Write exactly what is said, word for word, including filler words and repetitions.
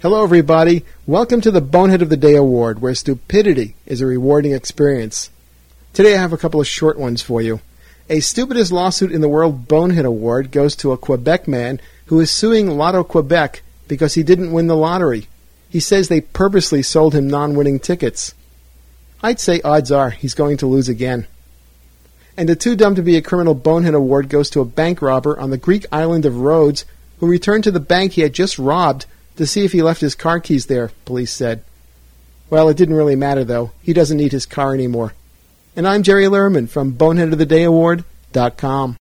Hello, everybody. Welcome to the Bonehead of the Day Award, where stupidity is a rewarding experience. Today I have a couple of short ones for you. A stupidest lawsuit in the world Bonehead Award goes to a Quebec man who is suing Lotto Quebec because he didn't win the lottery. He says they purposely sold him non-winning tickets. I'd say odds are he's going to lose again. And the Too Dumb to Be a Criminal Bonehead Award goes to a bank robber on the Greek island of Rhodes who returned to the bank he had just robbed to see if he left his car keys there, police said. Well, it didn't really matter, though. He doesn't need his car anymore. And I'm Jerry Lerman from bonehead of the day award dot com.